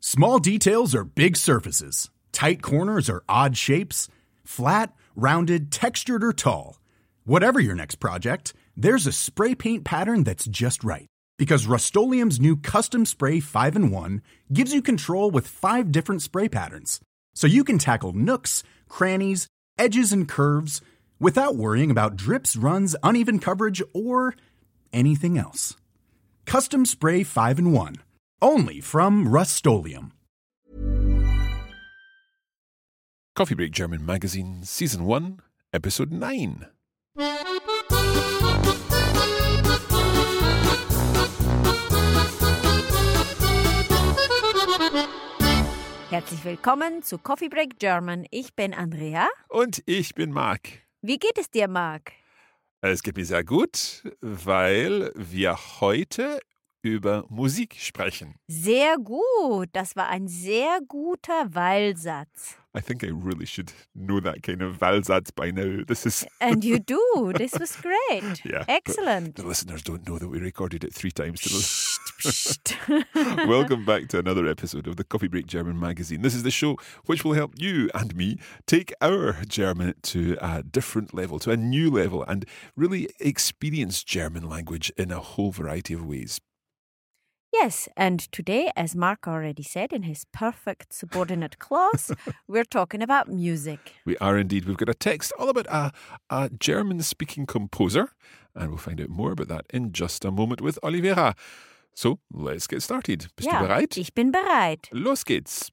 Small details are big surfaces. Tight corners are odd shapes. Flat, rounded, textured, or tall. Whatever your next project, there's a spray paint pattern that's just right. Because Rust-Oleum's new Custom Spray 5-in-1 gives you control with 5 different spray patterns. So you can tackle nooks, crannies, edges, and curves without worrying about drips, runs, uneven coverage, or anything else. Custom Spray 5-in-1. Only from Rust-Oleum. Coffee Break German Magazine, Season 1, Episode 9. Herzlich willkommen zu Coffee Break German. Ich bin Andrea. Und ich bin Marc. Wie geht es dir, Marc? Es geht mir sehr gut, weil wir heute über Musik sprechen. Sehr gut. Das war ein sehr guter Wahlsatz. I think I really should know that kind of Wahlsatz by now. This is... And you do. This was great. Yeah, Excellent. The listeners don't know that we recorded it 3 times today. Psst. Welcome back to another episode of the Coffee Break German Magazine. This is the show which will help you and me take our German to a different level, to a new level, and really experience German language in a whole variety of ways. Yes, and today, as Mark already said in his perfect subordinate clause, we're talking about music. We are indeed. We've got a text all about a German-speaking composer, and we'll find out more about that in just a moment with Olivera. So, let's get started. Bist du bereit? Ich bin bereit. Los geht's.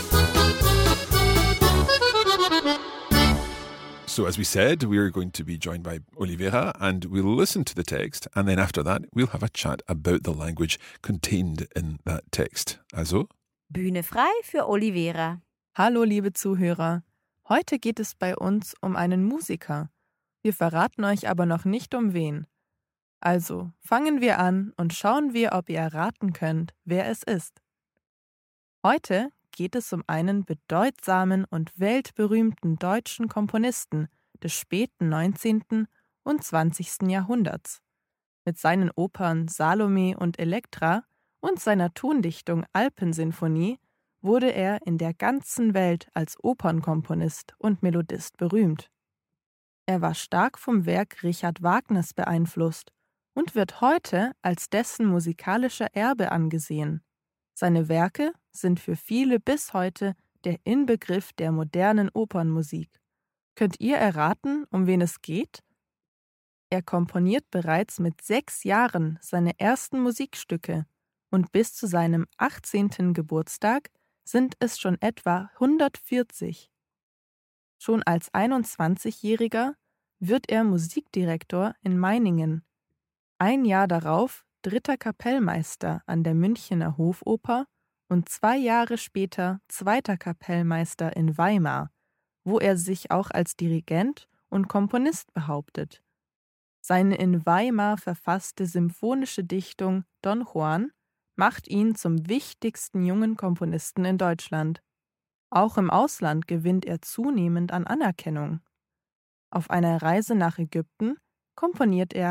So, as we said, we're going to be joined by Olivera, and we'll listen to the text, and then after that, we'll have a chat about the language contained in that text. Also, Bühne frei für Olivera. Hallo, liebe Zuhörer. Heute geht es bei uns um einen Musiker. Wir verraten euch aber noch nicht um wen. Also, fangen wir an und schauen wir, ob ihr erraten könnt, wer es ist. Heute geht es um einen bedeutsamen und weltberühmten deutschen Komponisten des späten 19. und 20. Jahrhunderts. Mit seinen Opern Salome und Elektra und seiner Tondichtung Alpensinfonie wurde er in der ganzen Welt als Opernkomponist und Melodist berühmt. Er war stark vom Werk Richard Wagners beeinflusst und wird heute als dessen musikalischer Erbe angesehen. Seine Werke sind für viele bis heute der Inbegriff der modernen Opernmusik. Könnt ihr erraten, um wen es geht? Er komponiert bereits mit 6 Jahren seine ersten Musikstücke und bis zu seinem 18. Geburtstag sind es schon etwa 140. Schon als 21-Jähriger wird er Musikdirektor in Meiningen. Ein Jahr darauf 3. Kapellmeister an der Münchener Hofoper und 2 Jahre später 2. Kapellmeister in Weimar, wo er sich auch als Dirigent und Komponist behauptet. Seine in Weimar verfasste symphonische Dichtung Don Juan macht ihn zum wichtigsten jungen Komponisten in Deutschland. Auch im Ausland gewinnt er zunehmend an Anerkennung. Auf einer Reise nach Ägypten komponiert er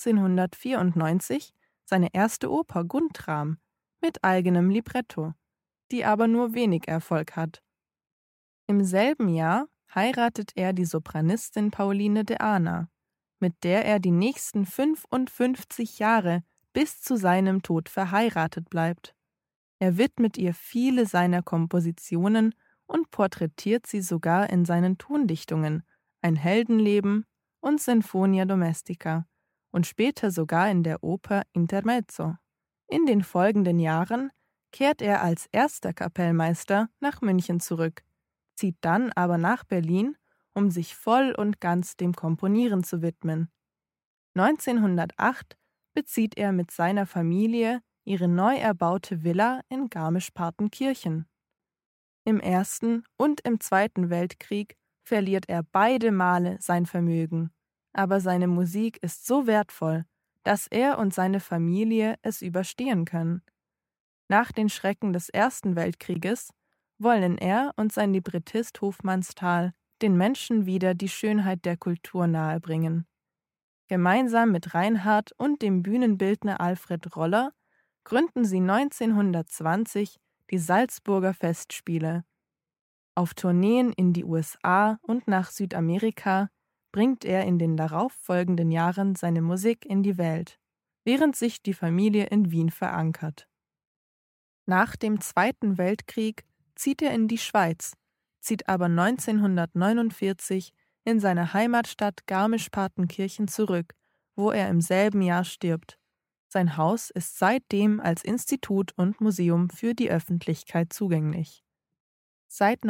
1894 seine erste Oper Guntram mit eigenem Libretto, die aber nur wenig Erfolg hat. Im selben Jahr heiratet er die Sopranistin Pauline de Ahna, mit der er die nächsten 55 Jahre bis zu seinem Tod verheiratet bleibt. Er widmet ihr viele seiner Kompositionen und porträtiert sie sogar in seinen Tondichtungen Ein Heldenleben und Sinfonia Domestica und später sogar in der Oper Intermezzo. In den folgenden Jahren kehrt er als erster Kapellmeister nach München zurück, zieht dann aber nach Berlin, um sich voll und ganz dem Komponieren zu widmen. 1908 bezieht er mit seiner Familie ihre neu erbaute Villa in Garmisch-Partenkirchen. Im Ersten und im Zweiten Weltkrieg verliert er beide Male sein Vermögen, aber seine Musik ist so wertvoll, dass er und seine Familie es überstehen können. Nach den Schrecken des Ersten Weltkrieges wollen er und sein Librettist Hofmannsthal den Menschen wieder die Schönheit der Kultur nahebringen. Gemeinsam mit Reinhardt und dem Bühnenbildner Alfred Roller gründen sie 1920 die Salzburger Festspiele. Auf Tourneen in die USA und nach Südamerika bringt er in den darauffolgenden Jahren seine Musik in die Welt, während sich die Familie in Wien verankert. Nach dem Zweiten Weltkrieg zieht er in die Schweiz, zieht aber 1949 in seine Heimatstadt Garmisch-Partenkirchen zurück, wo er im selben Jahr stirbt. Sein Haus ist seitdem als Institut und Museum für die Öffentlichkeit zugänglich. Seit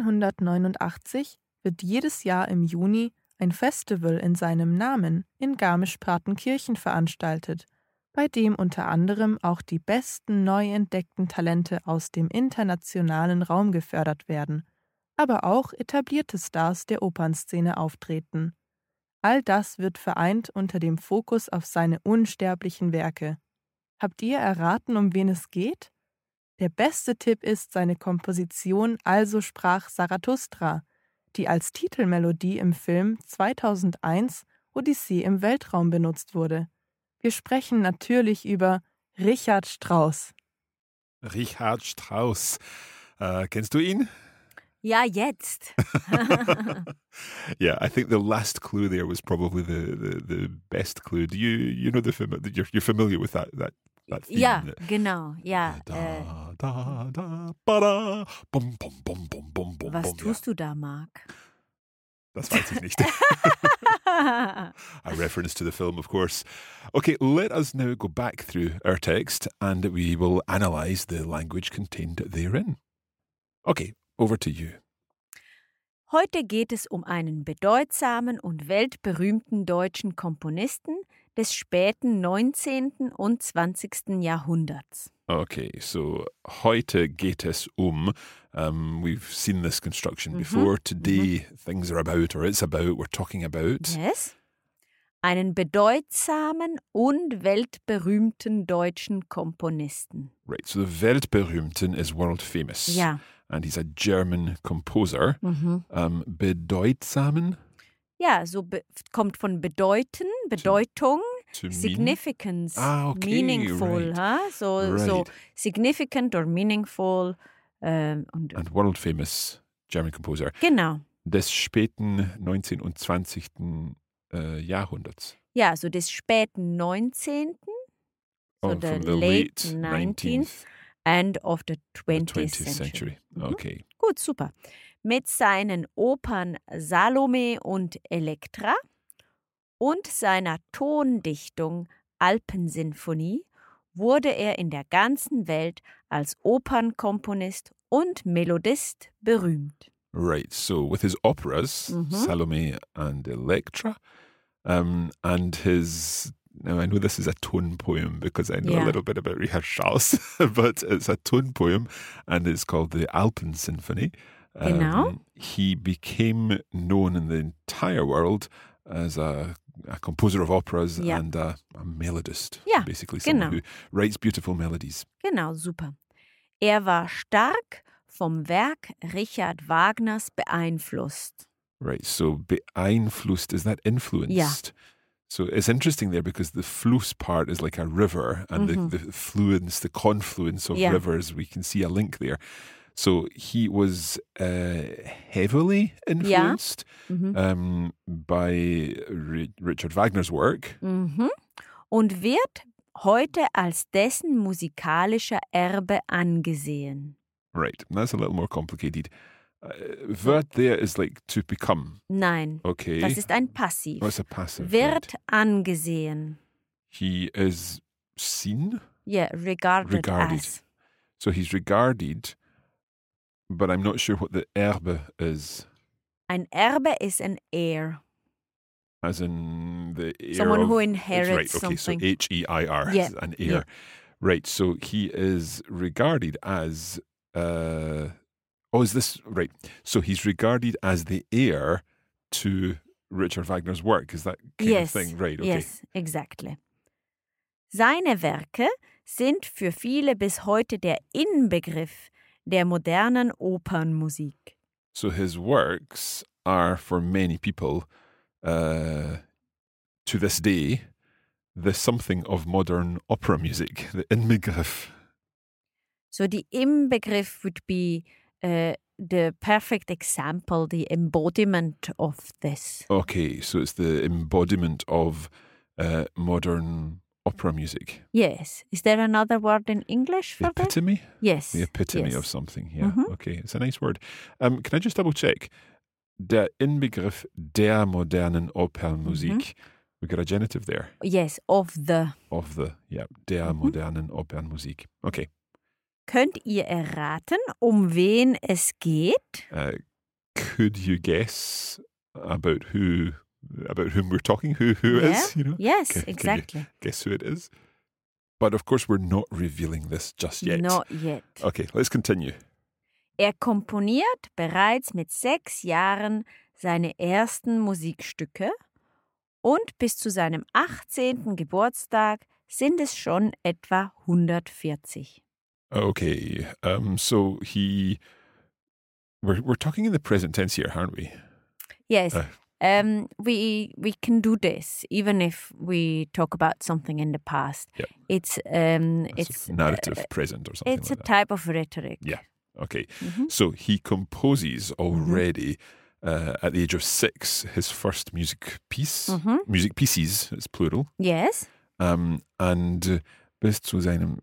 1989 wird jedes Jahr im Juni ein Festival in seinem Namen in Garmisch-Partenkirchen veranstaltet, bei dem unter anderem auch die besten neu entdeckten Talente aus dem internationalen Raum gefördert werden, aber auch etablierte Stars der Opernszene auftreten. All das wird vereint unter dem Fokus auf seine unsterblichen Werke. Habt ihr erraten, um wen es geht? Der beste Tipp ist seine Komposition Also sprach Zarathustra, die als Titelmelodie im Film 2001 Odyssee im Weltraum benutzt wurde. Wir sprechen natürlich über Richard Strauss. Richard Strauss. Kennst du ihn? Ja, jetzt. Yeah, I think the last clue there was probably the best clue. Do you know you're familiar with that theme? Ja, genau. Ja. Da, ba, da, bum, bum, bum, bum, bum, bum, Was bum, tust du da, Marc? Das weiß ich nicht. A reference to the film, of course. Okay, let us now go back through our text and we will analyse the language contained therein. Okay, over to you. Heute geht es um einen bedeutsamen und weltberühmten deutschen Komponisten des späten 19. und 20. Jahrhunderts. Okay, so heute geht es we've seen this construction before. Today things are about, or it's about, we're talking about. Yes. Einen bedeutsamen und weltberühmten deutschen Komponisten. Right, so the weltberühmten is world famous. Ja. And he's a German composer. Bedeutsamen? Ja, kommt von bedeuten, Bedeutung, To significance, okay, meaningful. right. Huh? So significant or meaningful. Und world famous German composer. Genau. Des späten 19. und 20. Jahrhunderts. Ja, so des späten 19., so the from the late late 19th and of the 20th century. Okay. Gut, super. Mit seinen Opern Salome und Elektra und seiner Tondichtung Alpensinfonie wurde er in der ganzen Welt als Opernkomponist und Melodist berühmt. Right, so with his operas, Salome and Elektra, and his... Now, I know this is a tone poem because I know a little bit about Richard Strauss, but it's a tone poem and it's called the Alpensinfonie. Genau. He became known in the entire world as a composer of operas and a melodist. Ja, basically someone who writes beautiful melodies. Genau, super. Er war stark vom Werk Richard Wagners beeinflusst. Right, so beeinflusst, is that influenced? Ja. So it's interesting there because the Fluss part is like a river and the fluence, the confluence of rivers, we can see a link there. So he was heavily influenced by Richard Wagner's work. Und wird heute als dessen musikalischer Erbe angesehen. Right, that's a little more complicated. Wird there is like to become. Nein, okay. Das ist ein Passiv. Oh, it's a passive. Wird angesehen. He is seen? Yeah, regarded as. So he's regarded, but I'm not sure what the Erbe is. Ein Erbe is an heir. As in the heir Someone who inherits right, okay, something. So H-E-I-R, Yeah. an heir. Yeah. Right, so he is regarded as... is this... Right, so he's regarded as the heir to Richard Wagner's work. Is that kind of thing? Right, okay. Yes, exactly. Seine Werke sind für viele bis heute der Inbegriff der modernen Opernmusik. So his works are, for many people, to this day, the something of modern opera music, the Inbegriff. So the Inbegriff would be the perfect example, the embodiment of this. Okay, so it's the embodiment of modern opera music. Yes. Is there another word in English for that? Epitome? Yes. The epitome yes. of something, yeah. Mhm. Okay, it's a nice word. Can I just double check? Der Inbegriff der modernen Opernmusik. We got a genitive there. Yes, of the. Of the, yeah, der modernen Opernmusik. Okay. Könnt ihr erraten, um wen es geht? Could you guess about whom we're talking? Who Yeah. is? You know? Yes, Can you exactly. guess who it is? But of course, we're not revealing this just yet. Not yet. Okay, let's continue. Er komponiert bereits mit 6 Jahren seine ersten Musikstücke und bis zu seinem 18. Geburtstag sind es schon etwa 140. Okay, so we're talking in the present tense here, aren't we? Yes, we can do this even if we talk about something in the past. Yep. It's narrative present or something It's like a that. type of rhetoric. Yeah. Okay, Mhm. so he composes already at the age of 6 his first music piece. Mhm. Music pieces, it's plural. Yes. And bis zu seinem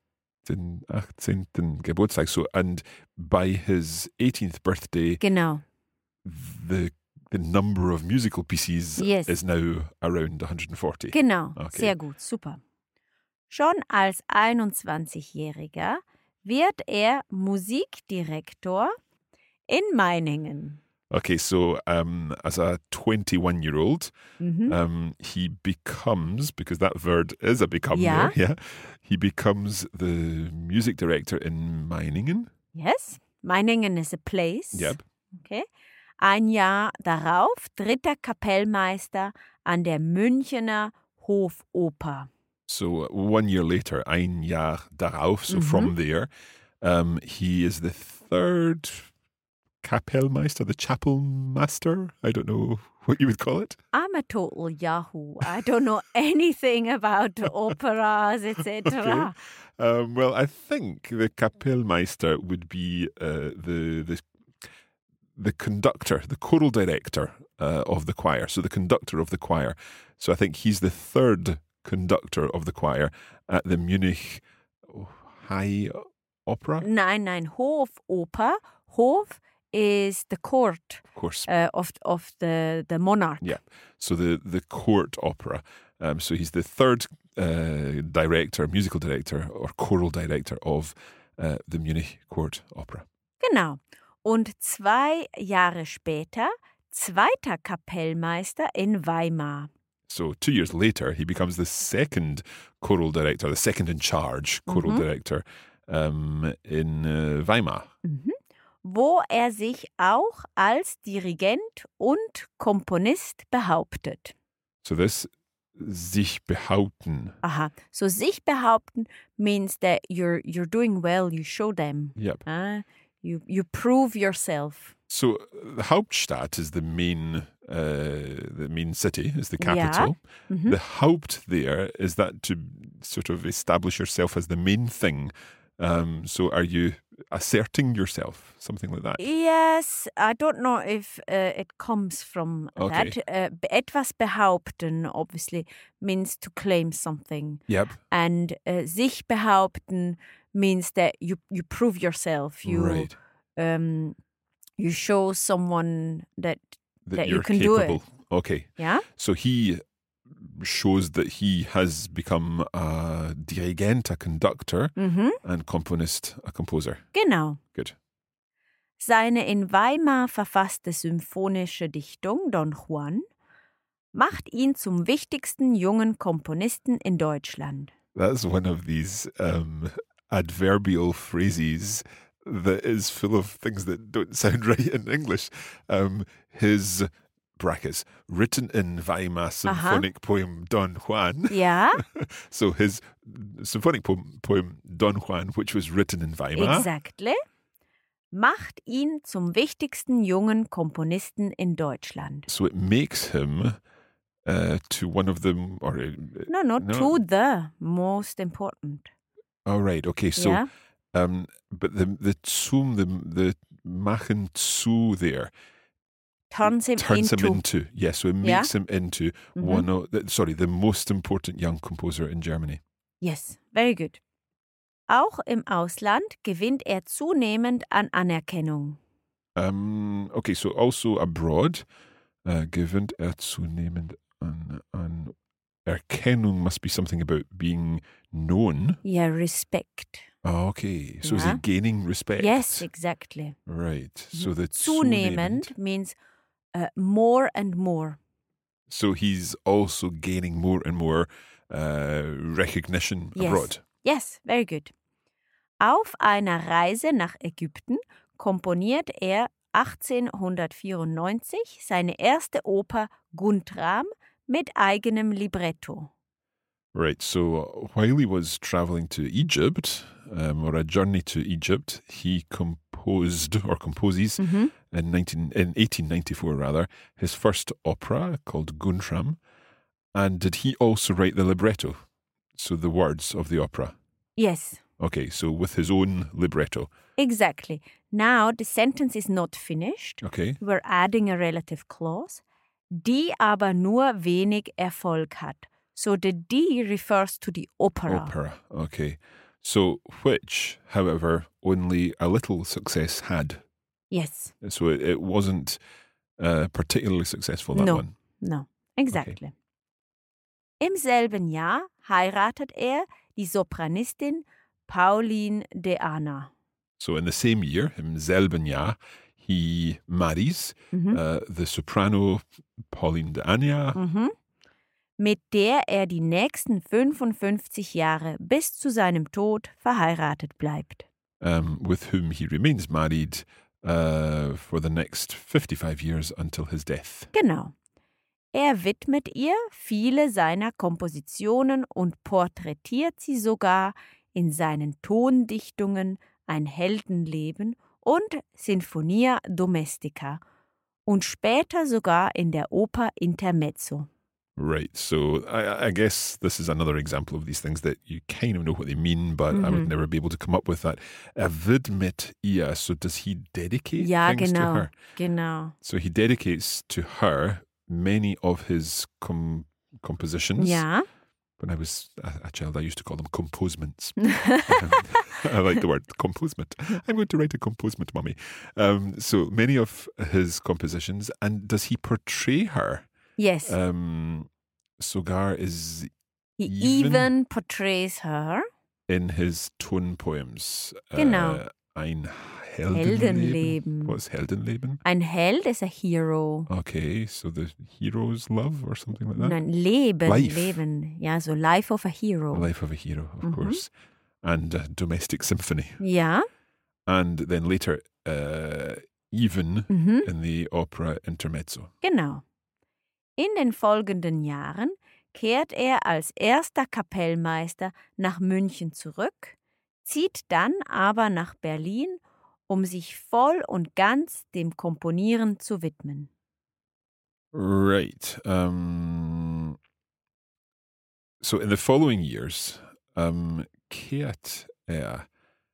18. Geburtstag. So, and by his 18th birthday, Genau. the number of musical pieces Yes. is now around 140. Genau, Okay. sehr gut, super. Schon als 21-Jähriger wird er Musikdirektor in Meiningen. Okay, so as a 21-year-old, Mhm. he becomes, because that verb is a become Yeah. there, yeah, he becomes the music director in Meiningen. Yes, Meiningen is a place. Yep. Okay. Ein Jahr darauf dritter Kapellmeister an der Münchener Hofoper. So 1 year later, ein Jahr darauf, so from there, he is the third Kapellmeister, the chapel master. I don't know what you would call it. I'm a total yahoo. I don't know anything about operas, etc. Well, I think the Kapellmeister would be the conductor, the choral director of the choir. So the conductor of the choir. So I think he's the third conductor of the choir at the Munich High Opera. Nein, Hofoper. Hof is the court Of course. of the monarch. Yeah. So the court opera. So he's the third director, musical director or choral director of the Munich Court Opera. Genau. Und 2 Jahre später zweiter Kapellmeister in Weimar. So 2 years later, he becomes the second choral director, the second in charge choral director in Weimar. Mhm. Wo er sich auch als Dirigent und Komponist behauptet. So this sich behaupten. Aha. So sich behaupten means that you're doing well, you show them. Yep. You prove yourself. So the Hauptstadt is the main city, is the capital. Yeah. Mhm. The Haupt there, is that to sort of establish yourself as the main thing? So are you asserting yourself, something like that? Yes, I don't know if it comes from Okay. that. Etwas behaupten, obviously, means to claim something. Yep. And sich behaupten means that you prove yourself. Right. You show someone that That you you're can do capable. it. Okay. Yeah? So he shows that he has become a Dirigent, a conductor, Mhm. and Komponist, a composer. Genau. Good. Seine in Weimar verfasste symphonische Dichtung Don Juan macht ihn zum wichtigsten jungen Komponisten in Deutschland. That's one of these adverbial phrases that is full of things that don't sound right in English. His brackets, written in Weimar symphonic poem Don Juan. Ja, So his symphonic poem Don Juan, which was written in Weimar. exactly. Macht ihn zum wichtigsten jungen Komponisten in Deutschland. So it makes him to one of them, No, to the most important. Oh, right. Okay. So Ja? But the zum, the machen zu there Turns him turns into. him into. Yes, so it Yeah? makes him into one of the most important young composer in Germany. Yes, very good. Auch im Ausland gewinnt er zunehmend an Anerkennung. Okay, so also abroad gewinnt zunehmend an Erkennung must be something about being known. Ja, Respekt. Oh, okay, so is he Yeah. gaining respect? Yes, exactly. Right, so the Zunehmend means more and more. So he's also gaining more and more recognition Yes. abroad. Yes, very good. Auf einer Reise nach Ägypten komponiert er 1894 seine erste Oper Guntram mit eigenem Libretto. Right, so while he was traveling to Egypt, or a journey to Egypt, he composed, or composes, in 1894 rather, his first opera called Guntram. And did he also write the libretto? So the words of the opera? Yes, Okay, so with his own libretto. exactly. Now the sentence is not finished. Okay. We're adding a relative clause, die aber nur wenig Erfolg hat. So the die refers to the opera. Opera, okay. So which, however, only a little success had. Yes. So it wasn't particularly successful, that No. one. No, exactly. Im selben Jahr heiratet er die Sopranistin Pauline de Anna. So in the same year, im selben Jahr, he marries the soprano Pauline de Ania, Mit der er die nächsten 55 Jahre bis zu seinem Tod verheiratet bleibt. with whom he remains married for the next 55 years until his death. Genau. Er widmet ihr viele seiner Kompositionen und porträtiert sie sogar in seinen Tondichtungen Ein Heldenleben und Sinfonia Domestica und später sogar in der Oper Intermezzo. Right, so I guess this is another example of these things that you kind of know what they mean, but I would never be able to come up with that. Widmet ihr, so does he dedicate Ja, things to genau, her? genau. So he dedicates to her many of his compositions. Ja, When I was a child, I used to call them composements. I like the word composement. I'm going to write a composement, Mummy. So many of his compositions, and does he portray her? yes. Sogar is He even even portrays her. in his tone poems. Genau. Ein Heldenleben. Heldenleben. What's Heldenleben? Ein Held is a hero. Okay, so the hero's love or something like that? Nein, Leben, Life. Leben. Ja, so Life of a Hero. Life of a Hero, of course. And Domestic Symphony. Ja. And then later, even in the opera Intermezzo. Genau. In den folgenden Jahren kehrt er als erster Kapellmeister nach München zurück, zieht dann aber nach Berlin, um sich voll und ganz dem Komponieren zu widmen. Right. So in the following years, kehrt er.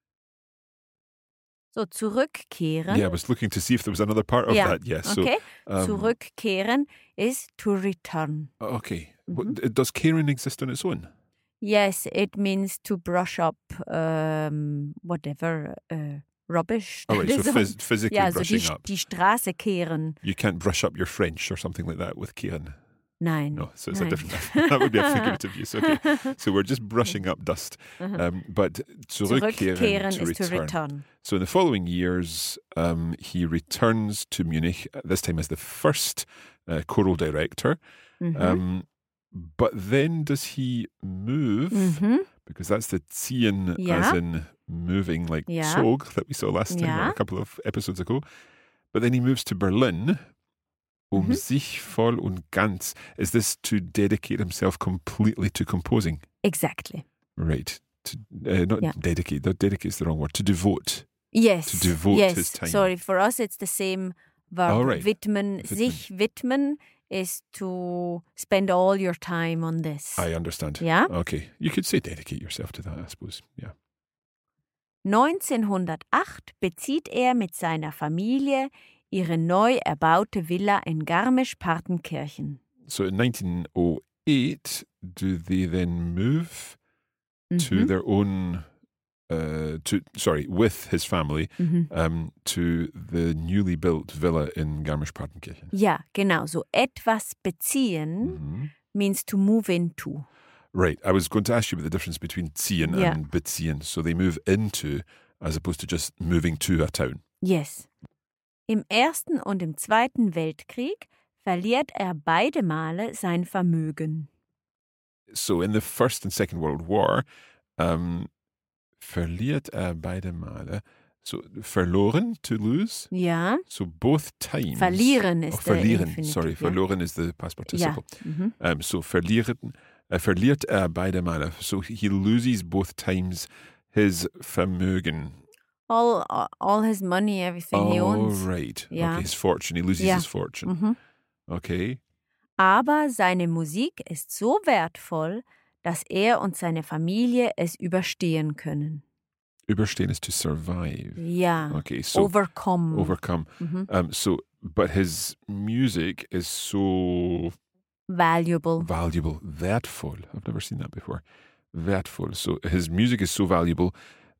So zurückkehren. Yeah, I was looking to see if there was another part of Ja, that. Yes. okay. So, Zurückkehren is to return. okay. Does Karen exist on its own? Yes, it means to brush up whatever rubbish. All right, so physically ja, so brushing up. die Straße kehren. You can't brush up your French or something like that with Karen. Nein. No, so it's Nein. a different. That would be a figurative use. Okay, so we're just brushing up dust. But zurückkehren Zurückkehren to is to return. return. So in the following years, he returns to Munich. This time as the first choral director. But then does he move? Because that's the ziehen Ja. as in moving, like Ja. Zog that we saw last time, Ja. a couple of episodes ago. But then he moves to Berlin. Sich voll und ganz. Is this to dedicate himself completely to composing? Exactly. Right. To, not Yeah. dedicate. That dedicate is the wrong word. To devote. Yes. To devote yes. his time. Sorry, for us it's the same verb. All right. Widmen. Sich widmen is to spend all your time on this. I understand. Ja? Okay. You could say dedicate yourself to that, I suppose. Yeah. 1908 bezieht er mit seiner Familie ihre neu erbaute Villa in Garmisch-Partenkirchen. So in 1908, do they then move to Mhm. their own, with his family, Mhm. to the newly built villa in Garmisch-Partenkirchen? Ja, genau. So etwas beziehen Mhm. means to move into. Right. I was going to ask you about the difference between ziehen Yeah. and beziehen. So they move into as opposed to just moving to a town. Yes. Im Ersten und im Zweiten Weltkrieg verliert er beide Male sein Vermögen. So in the First and Second World War, verliert er beide Male. So verloren, to lose. Ja, So both times. verlieren ist der verlieren. Infinitiv. Sorry, ja. verloren is the past participle. Ja. Mhm. So verliert er beide Male. So he loses both times his Vermögen. All his money, everything he owns. Right. Ja. Okay, his fortune. He loses Ja. his fortune. Mhm. Okay. Aber seine Musik ist so wertvoll, dass er und seine Familie es überstehen können. Überstehen is to survive. Ja, Okay, so overcome. overcome. Mhm. But his music is so Valuable. valuable, wertvoll. I've never seen that before. Wertvoll. So his music is so valuable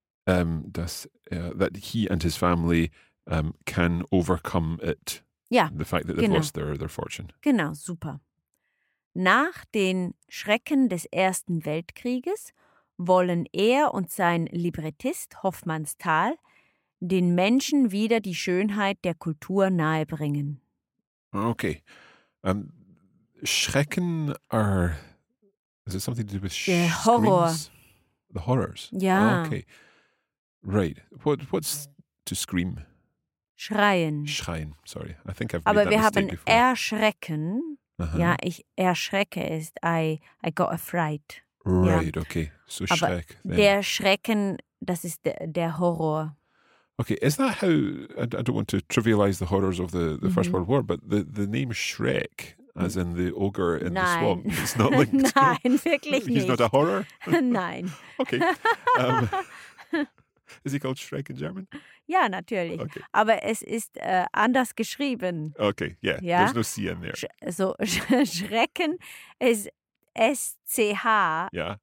that he and his family can overcome it. Ja, The fact that they've genau. lost their fortune. genau, super. Nach den Schrecken des Ersten Weltkrieges wollen er und sein Librettist Hoffmannsthal den Menschen wieder die Schönheit der Kultur nahebringen. Okay. Schrecken are. Is it something to do with Der Horror. screams? The horrors. Ja. Okay. Right. What's to scream? Schreien. Schreien. Sorry. I think I've made Aber that wir mistake haben before. erschrecken. Aha. Ja, ich erschrecke ist I got afraid. Right. Okay. So Aber Schreck. Then. der Schrecken, das ist der Horror. Okay. Is that how? I don't want to trivialize the horrors of the First Mhm. World War, but the name Shrek, as in the ogre in the Nein. swamp, it's not linked. Nein, wirklich He's nicht. not a horror. Nein. Okay. Is he called Shrek in German? Ja, natürlich. Okay. Aber es ist anders geschrieben. Okay. Yeah. Ja. There's no C in there. Schrecken ist SCHRECK. Yeah.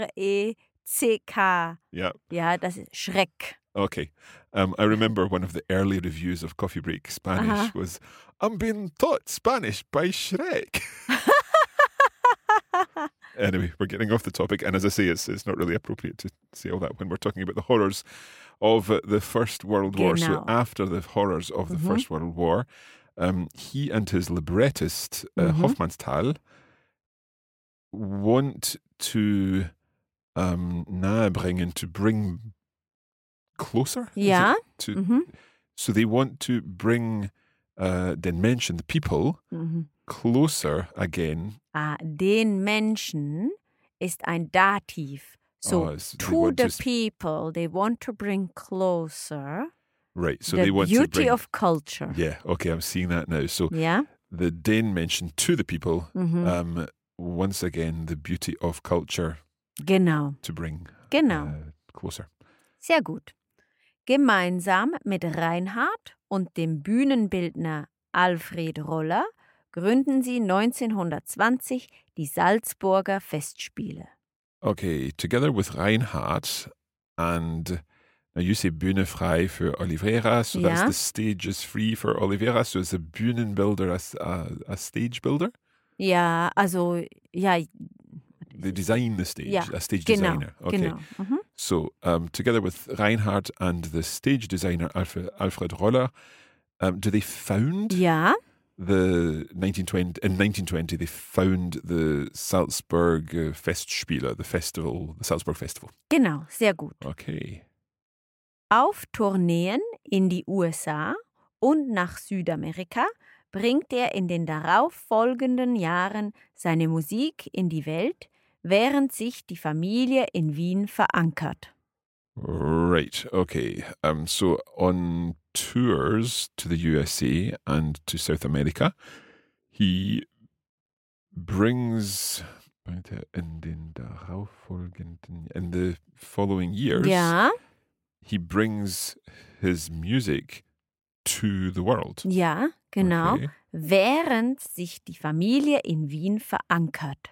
Yeah. Ja, das ist Schreck. Okay. I remember one of the early reviews of Coffee Break Spanish was, I'm being taught Spanish by Shrek. Anyway, we're getting off the topic. And as I say, it's not really appropriate to say all that when we're talking about the horrors of the First World War. So Genau. after the horrors of the First World War, he and his librettist, Hoffmannsthal, want to nahebringen, to bring closer? Is Ja. it? To, Mhm. So they want to bring den Menschen, the people, Mhm. closer again. Den Menschen ist ein Dativ. So, They to want the to people, they want to bring closer right, so the they want to beauty bring, of culture. yeah, okay, I'm seeing that now. So Ja? the den Menschen to the people, Mhm. once again, the beauty of culture Genau, to bring genau. closer. Sehr gut. Gemeinsam mit Reinhard und dem Bühnenbildner Alfred Roller gründen sie 1920 die Salzburger Festspiele. Okay, together with Reinhardt and now you say Bühne frei für Oliveira, so that's Ja. the stage is free for Oliveira. So is a Bühnenbilder a stage builder? Ja, also, ja, They design the stage, Ja, a stage genau, designer. Okay. genau. Mhm. So together with Reinhardt and the stage designer Alfred Roller, do they found Ja, in 1920 they found the Salzburg Festspiele, the Salzburg Festival. genau, sehr gut. Okay. Auf Tourneen in die USA und nach Südamerika bringt er in den darauffolgenden Jahren seine Musik in die Welt, während sich die Familie in Wien verankert. Right. Okay. So on tours to the USA and to South America, he brings in the following years. Ja, he brings his music to the world. Ja, genau. Okay. Während sich die Familie in Wien verankert.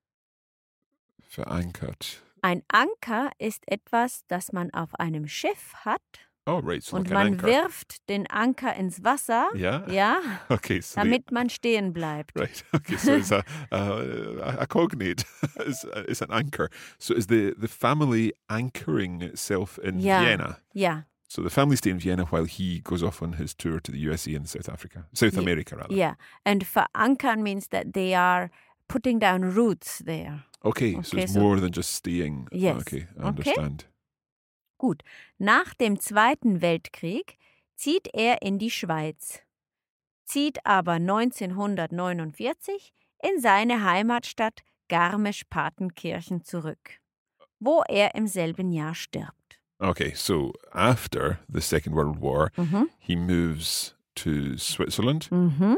Verankert. Ein Anker ist etwas, das man auf einem Schiff hat Oh, right. So und like an man anchor. wirft den Anker ins Wasser, Yeah. ja, Okay. So damit man stehen bleibt. right. Okay. So it's a cognate. It's an anchor. So is the family anchoring itself in Ja. Vienna? Ja, So the family stay in Vienna while he goes off on his tour to the USA and South Yeah. America, rather. yeah. And verankern means that they are putting down roots there. Okay, so Okay, it's so- more than just staying. Yes. Okay, I Okay. understand. Gut, nach dem Zweiten Weltkrieg zieht er in die Schweiz, zieht aber 1949 in seine Heimatstadt Garmisch-Partenkirchen zurück, wo er im selben Jahr stirbt. Okay, so after the Second World War, Mhm. he moves to Switzerland. Mhm.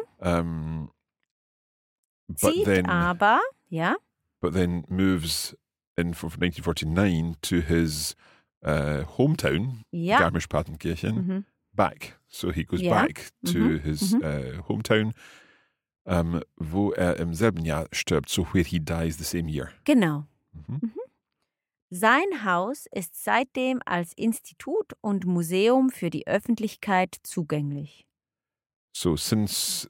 But Zieht then, aber, ja, moves in from 1949 to his hometown, ja, Garmisch-Partenkirchen, mhm. back. So he goes Ja. back to his hometown, wo im selben Jahr stirbt, so where he dies the same year. Genau. Mhm. Sein Haus ist seitdem als Institut und Museum für die Öffentlichkeit zugänglich. So since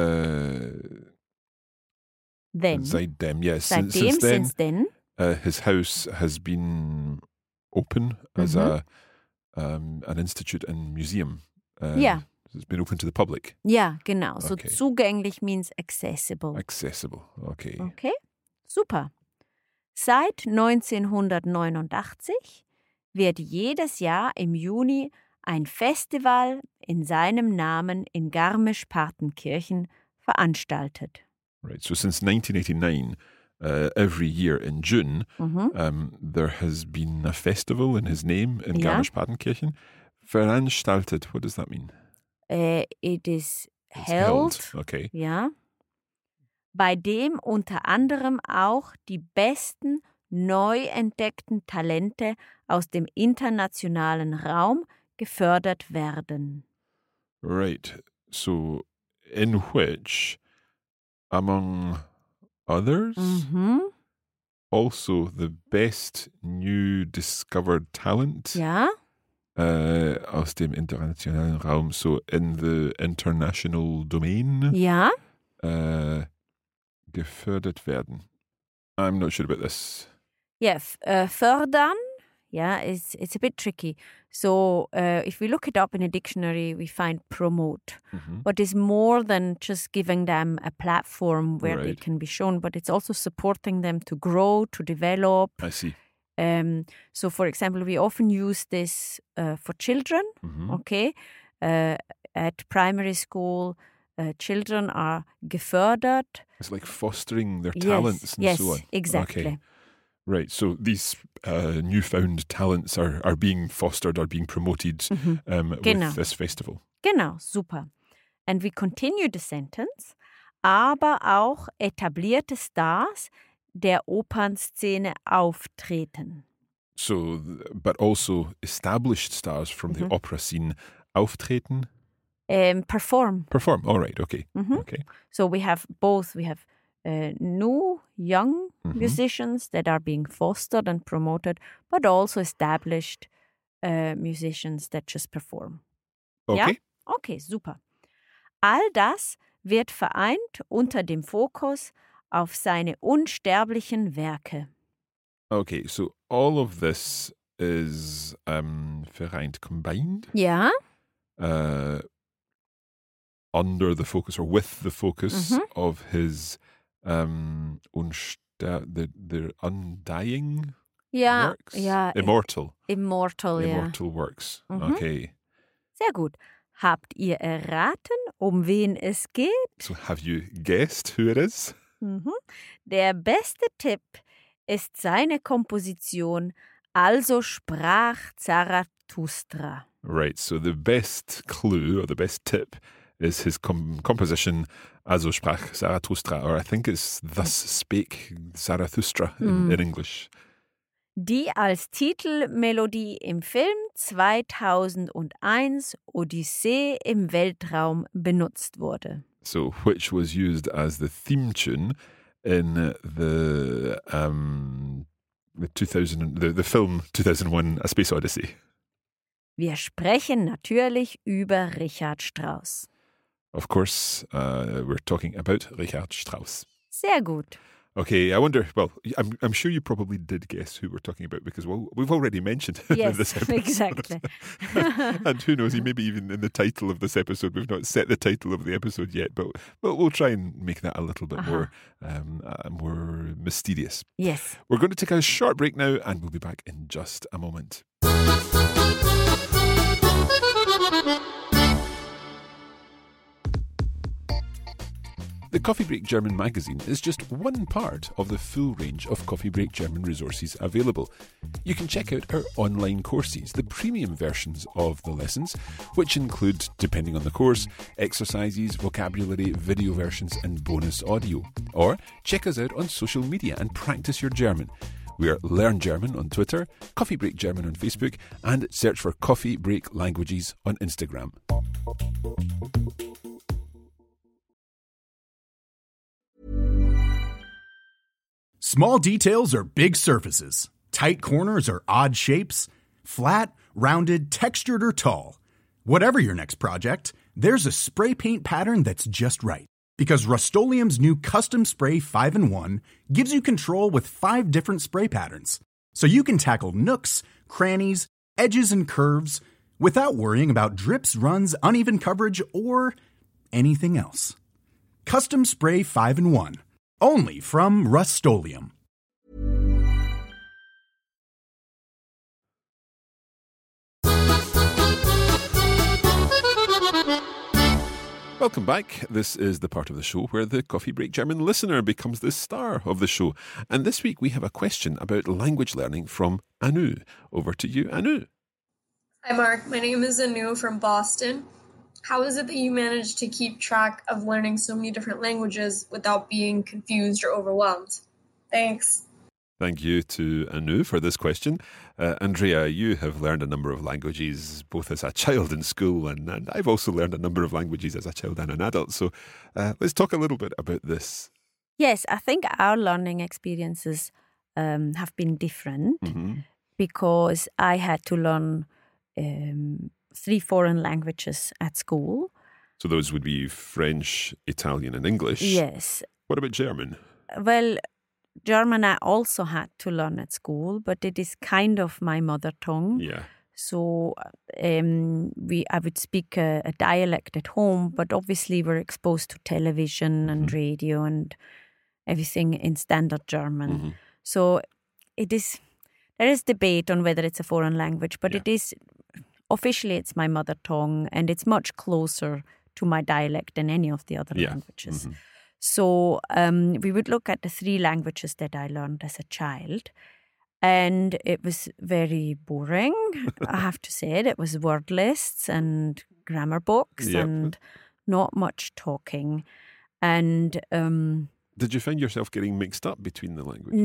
Then, seitdem, yes, seitdem, since then, since then, his house has been open as Mhm. an institute and museum. Ja. It's been open to the public, ja, genau. So Okay. zugänglich means accessible. accessible. Okay. Okay, super. Seit 1989 wird jedes Jahr im Juni ein Festival in seinem Namen in Garmisch-Partenkirchen veranstaltet. Right. So since 1989, every year in June, Mhm. there has been a festival in his name in Ja. Garmisch-Partenkirchen. Veranstaltet, what does that mean? It is It's held, Okay. ja, bei dem unter anderem auch die besten neu entdeckten Talente aus dem internationalen Raum gefördert werden. Right. So in which, among others, Mhm. also the best new discovered talent Ja, aus dem internationalen Raum, so in the international domain, ja, gefördert werden. I'm not sure about this. yeah. Fördern, yeah, it's a bit tricky. So if we look it up in a dictionary, we find promote. Mhm. But it's more than just giving them a platform where they Right. can be shown, but it's also supporting them to grow, to develop. I see. So, for example, we often use this for children. Mhm. Okay, at primary school, children are gefördert. It's like fostering their Yes, talents and yes, so on. exactly. Okay. Right. So these newfound talents are being fostered, are being promoted Genau. with this festival. Genau, super. And we continue the sentence. Aber auch etablierte Stars der Opernszene auftreten. So, but also established stars from the opera scene auftreten, Perform. perform. All right. Okay. Mhm. Okay. So we have both. We have new, young musicians that are being fostered and promoted, but also established musicians that just perform. Okay. Ja? Okay, super. All das wird vereint unter dem Fokus auf seine unsterblichen Werke. Okay. So all of this is vereint, combined Ja, under the focus or with the focus of his the undying ja, works, ja, immortal Immortal. works. Mhm. Okay. Sehr gut. Habt ihr erraten, um wen es geht? So have you guessed who it is? Mhm. Der beste Tipp ist seine Komposition Also sprach Zarathustra. Right. So the best clue or the best tip is his composition Also sprach Zarathustra, or I think it's Thus spake Zarathustra in English. die als Titelmelodie im Film 2001 Odyssee im Weltraum benutzt wurde. So, which was used as the theme tune in the film 2001 A Space Odyssey. Wir sprechen natürlich über Richard Strauss. Of course, we're talking about Richard Strauss. Sehr gut. Okay, I wonder, well, I'm sure you probably did guess who we're talking about because, well, we've already mentioned him in this Yes, episode. exactly. And who knows, he maybe even in the title of this episode, we've not set the title of the episode yet, but we'll try and make that a little bit more mysterious. Yes. We're going to take a short break now and we'll be back in just a moment. The Coffee Break German magazine is just one part of the full range of Coffee Break German resources available. You can check out our online courses, the premium versions of the lessons, which include, depending on the course, exercises, vocabulary, video versions, and bonus audio. Or check us out on social media and practice your German. We are Learn German on Twitter, Coffee Break German on Facebook, and search for Coffee Break Languages on Instagram. Small details are big surfaces. Tight corners are odd shapes. Flat, rounded, textured, or tall. Whatever your next project, there's a spray paint pattern that's just right. Because Rust-Oleum's new Custom Spray 5-in-1 gives you control with 5 different spray patterns. So you can tackle nooks, crannies, edges, and curves without worrying about drips, runs, uneven coverage, or anything else. Custom Spray 5-in-1. Only from Rust-Oleum. Welcome back. This is the part of the show where the Coffee Break German listener becomes the star of the show. And this week we have a question about language learning from Anu. Over to you, Anu. Hi, Mark. My name is Anu from Boston. How is it that you managed to keep track of learning so many different languages without being confused or overwhelmed? Thanks. Thank you to Anu for this question. Andrea, you have learned a number of languages both as a child in school and I've also learned a number of languages as a child and an adult. So let's talk a little bit about this. Yes, I think our learning experiences have been different because I had to learn 3 foreign languages at school. So those would be French, Italian and English. Yes. What about German? Well, German I also had to learn at school, but it is kind of my mother tongue. Yeah. So I would speak a dialect at home, but obviously we're exposed to television and radio and everything in standard German. So there is debate on whether it's a foreign language, but it is, officially it's my mother tongue and it's much closer to my dialect than any of the other languages. So we would look at the 3 languages that I learned as a child. And it was very boring, I have to say it. It was word lists and grammar books and not much talking. And did you find yourself getting mixed up between the languages?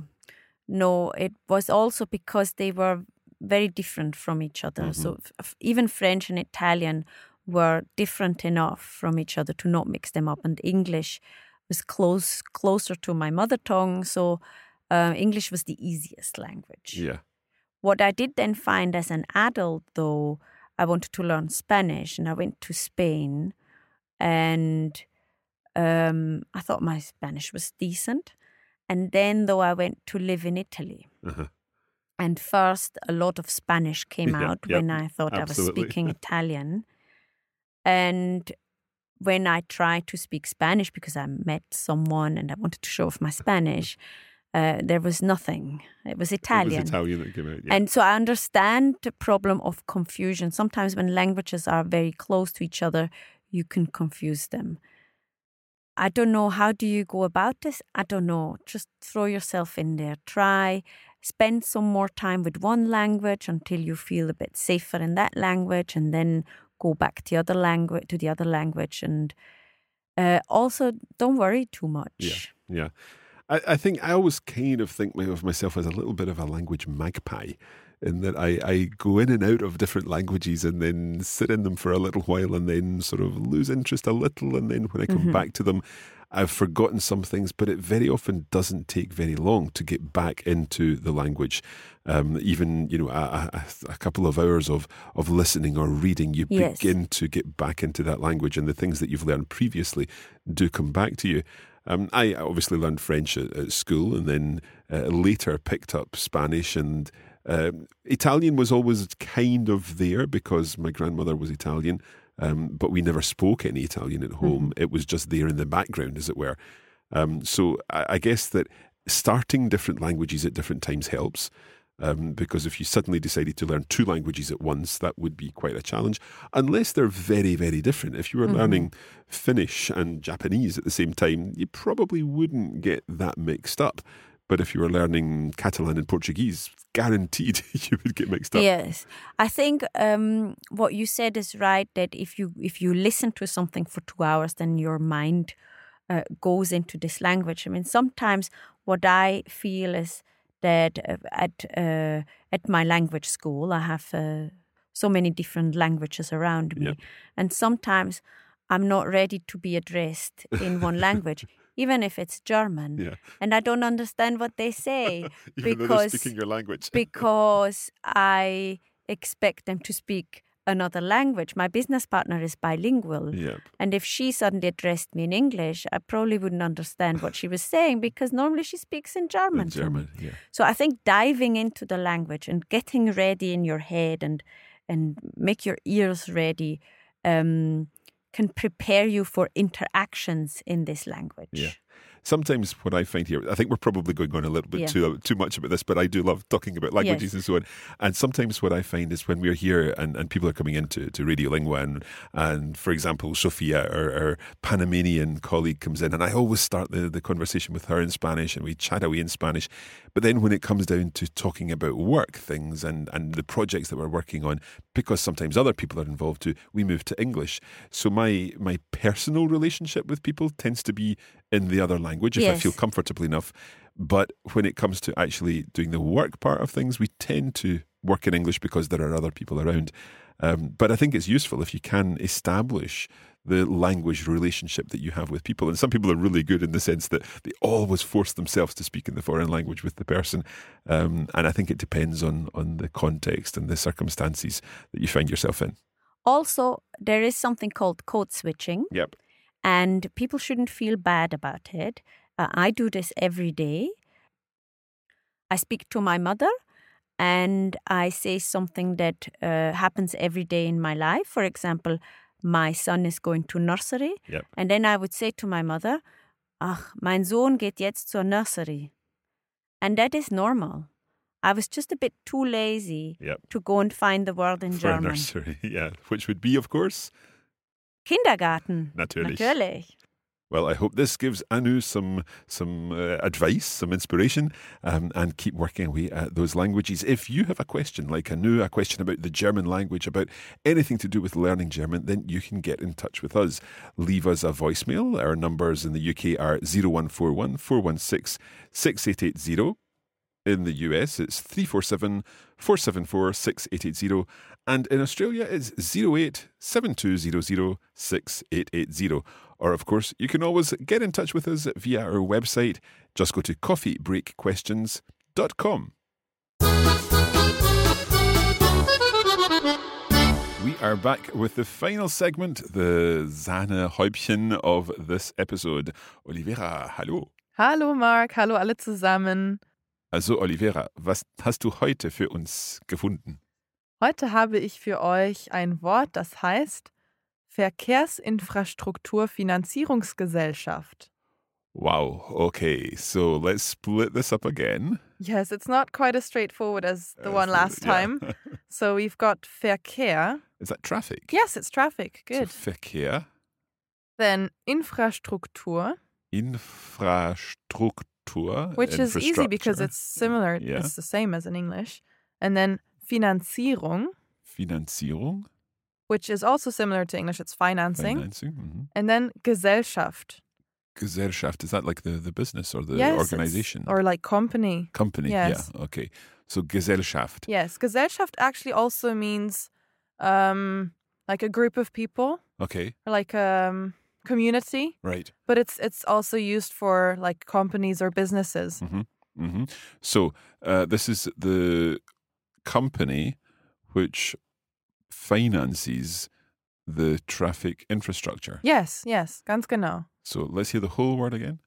No, it was also because they were very different from each other. So even French and Italian were different enough from each other to not mix them up. And English was closer to my mother tongue, so English was the easiest language. Yeah. What I did then find as an adult, though, I wanted to learn Spanish, and I went to Spain, and I thought my Spanish was decent. And then, though, I went to live in Italy. And first, a lot of Spanish came out when I thought I was speaking Italian. And when I tried to speak Spanish because I met someone and I wanted to show off my Spanish, there was nothing. It was Italian. It was Italian that came out, And so I understand the problem of confusion. Sometimes when languages are very close to each other, you can confuse them. I don't know. How do you go about this? I don't know. Just throw yourself in there. Try. Spend some more time with one language until you feel a bit safer in that language, and then go back to the other language, and also don't worry too much. Yeah. I think I always kind of think of myself as a little bit of a language magpie, in that I go in and out of different languages and then sit in them for a little while and then sort of lose interest a little. And then when I come back to them, I've forgotten some things, but it very often doesn't take very long to get back into the language. Even, a couple of hours of listening or reading, you begin to get back into that language, and the things that you've learned previously do come back to you. I obviously learned French at school, and then later picked up Spanish, and Italian was always kind of there because my grandmother was Italian, but we never spoke any Italian at home. It was just there in the background, as it were. So I guess that starting different languages at different times helps. Because if you suddenly decided to learn 2 languages at once, that would be quite a challenge, unless they're very, very different. If you were learning Finnish and Japanese at the same time, you probably wouldn't get that mixed up. But if you were learning Catalan and Portuguese, guaranteed you would get mixed up. Yes. I think what you said is right, that if you listen to something for 2 hours, then your mind goes into this language. I mean, sometimes what I feel is that at my language school, I have so many different languages around me. Yep. And sometimes I'm not ready to be addressed in one language, even if it's German. Yeah. And I don't understand what they say Even though they're speaking your language. because I expect them to speak another language. My business partner is bilingual. Yep. And if she suddenly addressed me in English, I probably wouldn't understand what she was saying, because normally she speaks in German. to me. Yeah. So I think diving into the language and getting ready in your head and make your ears ready can prepare you for interactions in this language. Yeah. Sometimes what I find here, I think we're probably going on a little bit too much about this, but I do love talking about languages and so on. And sometimes what I find is when we're here and people are coming into Radio Lingua and for example, Sophia, our Panamanian colleague, comes in, and I always start the conversation with her in Spanish and we chat away in Spanish. But then when it comes down to talking about work things and the projects that we're working on, because sometimes other people are involved too, we move to English. So my personal relationship with people tends to be in the other language if I feel comfortable enough. But when it comes to actually doing the work part of things, we tend to work in English because there are other people around. But I think it's useful if you can establish the language relationship that you have with people. And some people are really good in the sense that they always force themselves to speak in the foreign language with the person. And I think it depends on the context and the circumstances that you find yourself in. Also, there is something called code switching. Yep. And people shouldn't feel bad about it. I do this every day. I speak to my mother and I say something that happens every day in my life. For example, my son is going to nursery. Yep. And then I would say to my mother, mein Sohn geht jetzt zur nursery. And that is normal. I was just a bit too lazy to go and find the word in German. For a nursery, yeah. Which would be, of course, Kindergarten. Natürlich. Well, I hope this gives Anu some advice, some inspiration, and keep working away at those languages. If you have a question like Anu, a question about the German language, about anything to do with learning German, then you can get in touch with us. Leave us a voicemail. Our numbers in the UK are 0141 416 6880. In the US, it's 347-474-6880. And in Australia, it's 08-7200-6880. Or, of course, you can always get in touch with us via our website. Just go to coffeebreakquestions.com. We are back with the final segment, the Sahnehäubchen of this episode. Olivera, hallo. Hallo Mark, hallo alle zusammen. Also Olivera, was hast du heute für uns gefunden? Heute habe ich für euch ein Wort, das heißt Verkehrsinfrastrukturfinanzierungsgesellschaft. Wow, okay, so let's split this up again. Yes, it's not quite as straightforward as the one last time. So we've got Verkehr. Is that traffic? Yes, it's traffic. Good. So Verkehr. Then Infrastruktur. Infrastruktur. Which is easy because it's similar. Yeah. It's the same as in English. And then Finanzierung. Finanzierung. Which is also similar to English. It's financing. Financing. Mm-hmm. And then Gesellschaft. Gesellschaft, is that like the business or the Yes, organization? or like company. Company, Yes. yeah. Okay. So Gesellschaft. Yes, Gesellschaft actually also means like a group of people Okay, or like a community, right. but it's also used for like companies or businesses. Mm-hmm. So this is the company which finances the traffic infrastructure. Yes, ganz genau. So let's hear the whole word again.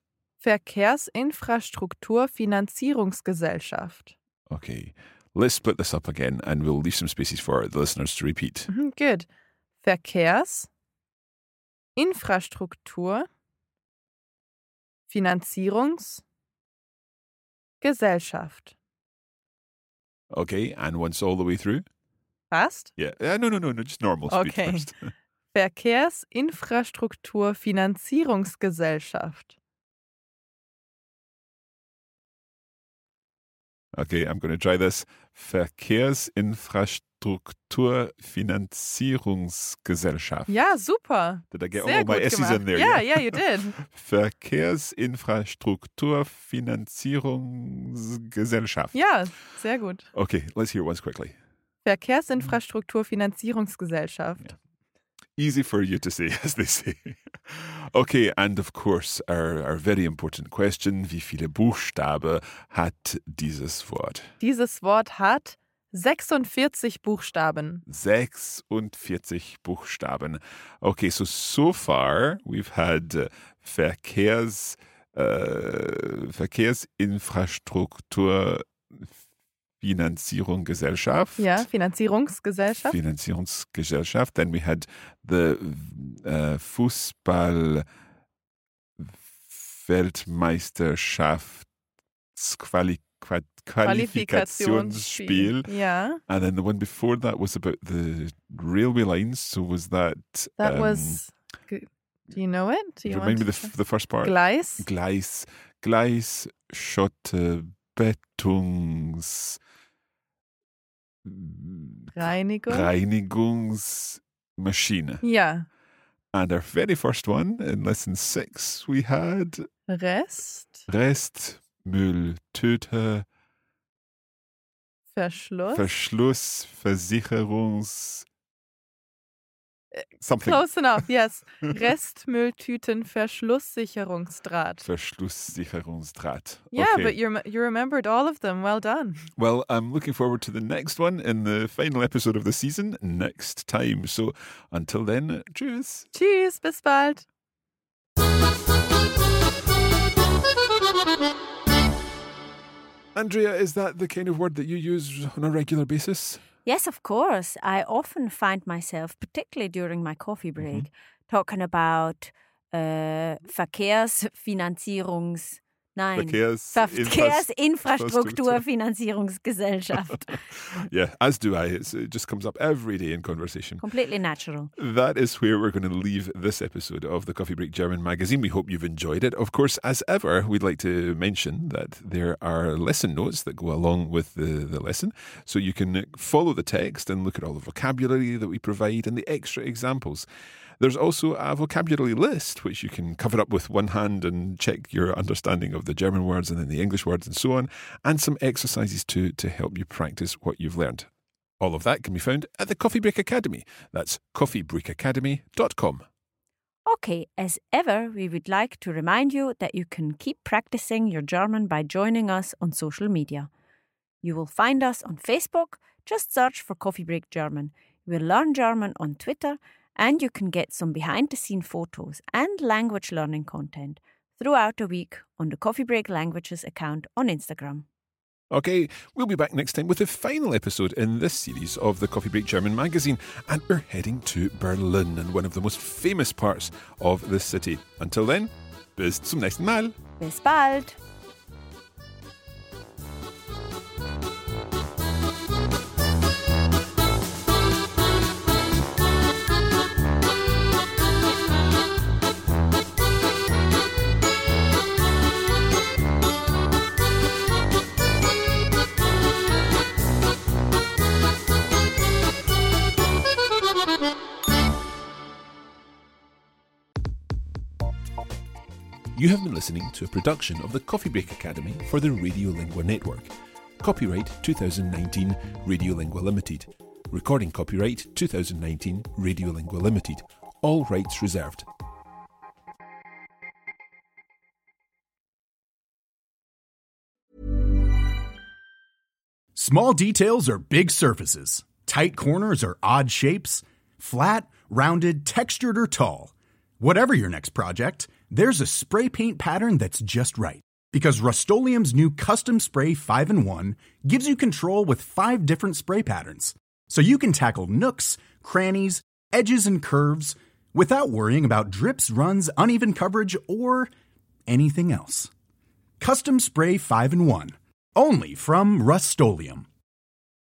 Verkehrsinfrastrukturfinanzierungsgesellschaft. Okay, let's split this up again and we'll leave some spaces for the listeners to repeat. Good. Verkehrsinfrastrukturfinanzierungsgesellschaft. Okay, and once all the way through? Fast? Yeah. No, just normal speed Okay. first. Verkehrsinfrastrukturfinanzierungsgesellschaft. Okay, I'm going to try this. Verkehrsinfrastrukturfinanzierungsgesellschaft. Ja, super. Did I get Sehr all my gut S's gemacht. in there? Yeah, you did. Verkehrsinfrastrukturfinanzierungsgesellschaft. Ja, sehr gut. Okay, let's hear it once quickly. Verkehrsinfrastrukturfinanzierungsgesellschaft. Easy for you to say, as they say. Okay, and of course, our very important question, wie viele Buchstaben hat dieses Wort? Dieses Wort hat 46 Buchstaben. 46 Buchstaben. Okay, so far we've had Verkehrsinfrastrukturfinanzierung Gesellschaft. Ja, Finanzierungsgesellschaft. Finanzierungsgesellschaft. Then we had the Fußball-Weltmeisterschaftsqualifikationsspiel. Ja. And then the one before that was about the railway lines. So was that... That was... Do you know it? Do you remind me want the first part? Gleis. Gleis, Schotte, Bettungs... Reinigungsmaschine. Ja. And our very first one in lesson 6, we had Rest, Müll, Tüte, Verschluss. Versicherungs... Something. Close enough, yes. Restmülltütenverschlusssicherungsdraht. Verschlusssicherungsdraht. Yeah, Okay. but you remembered all of them. Well done. Well, I'm looking forward to the next one in the final episode of the season next time. So until then, tschüss. Tschüss, bis bald. Andrea, is that the kind of word that you use on a regular basis? Yes, of course. I often find myself, particularly during my coffee break, talking about Verkehrsinfrastrukturfinanzierungsgesellschaft. Yeah, as do I. It just comes up every day in conversation. Completely natural. That is where we're going to leave this episode of the Coffee Break German magazine. We hope you've enjoyed it. Of course, as ever, we'd like to mention that there are lesson notes that go along with the lesson. So you can follow the text and look at all the vocabulary that we provide and the extra examples. There's also a vocabulary list, which you can cover up with one hand and check your understanding of the German words and then the English words and so on, and some exercises too to help you practice what you've learned. All of that can be found at the Coffee Break Academy. That's coffeebreakacademy.com. Okay, as ever, we would like to remind you that you can keep practicing your German by joining us on social media. You will find us on Facebook. Just search for Coffee Break German. You will learn German on Twitter, and you can get some behind-the-scene photos and language learning content throughout the week on the Coffee Break Languages account on Instagram. Okay, we'll be back next time with the final episode in this series of the Coffee Break German magazine, and we're heading to Berlin and one of the most famous parts of this city. Until then, bis zum nächsten Mal. Bis bald! You have been listening to a production of the Coffee Break Academy for the Radiolingua Network. Copyright 2019 Radiolingua Limited. Recording copyright 2019 Radiolingua Limited. All rights reserved. Small details are big surfaces. Tight corners are odd shapes. Flat, rounded, textured, or tall. Whatever your next project, there's a spray paint pattern that's just right. Because Rust-Oleum's new Custom Spray 5-in-1 gives you control with 5 different spray patterns. So you can tackle nooks, crannies, edges, and curves without worrying about drips, runs, uneven coverage, or anything else. Custom Spray 5-in-1. Only from Rust-Oleum.